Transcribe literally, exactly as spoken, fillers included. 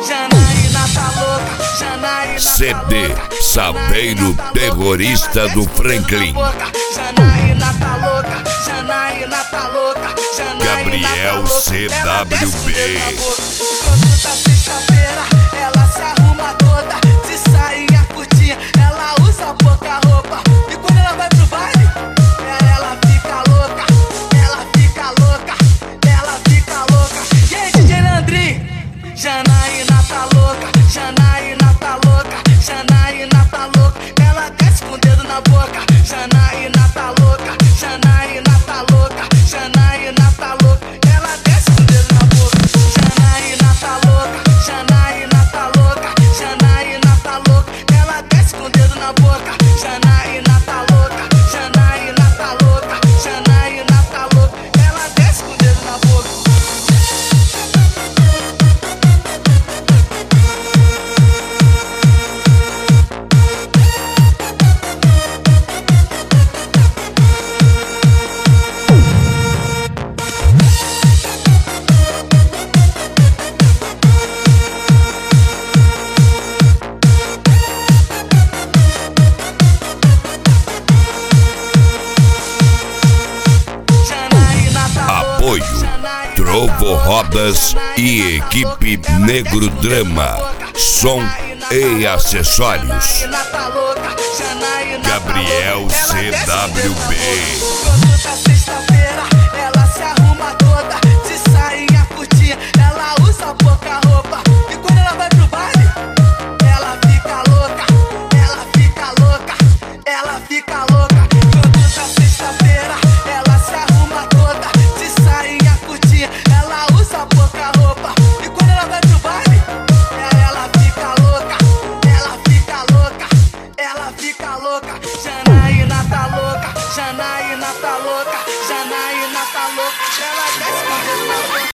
Janaína tá louca, Janaína C D Saveiro Terrorista do Franklin. Janaína tá louca, Janaína tá louca, Gabriel C W B. Quando tá sexta-feira, ela se arruma toda, de sainha curtinha, ela usa pouca roupa. E quando ela vai pro baile, ela fica louca, ela fica louca, ela fica louca. E aí, D J Landrinho? Janaína tá louca, Janaína tá louca, Janaína tá louca, ela desce com o dedo na boca. Janaína tá louca, Janaína tá louca, Janaína tá louca, ela desce com o dedo na boca. Janaína tá louca, Janaína tá louca, Janaína tá louca, ela desce com o dedo na boca. Janaína tá louca, Janaína tá louca, Janaína tá louca, ela desce com o dedo na boca. Apoio Trovo Rodas e Equipe Negro Drama. Som e acessórios. Gabriel C W B. Quando tá sexta-feira, ela se arruma toda, de sainha curtinha, ela usa pouca roupa. E quando ela vai pro baile, ela fica louca, ela fica louca, ela fica louca. Quando tá sexta-feira, ela se arruma toda, de sainha curtinha, ela usa pouca roupa. E quando ela vai pro baile, ela fica louca, ela fica louca, ela fica louca. Janaína tá louca, Janaína tá louca, Janaína tá louca, ela desce com o dedo na boca.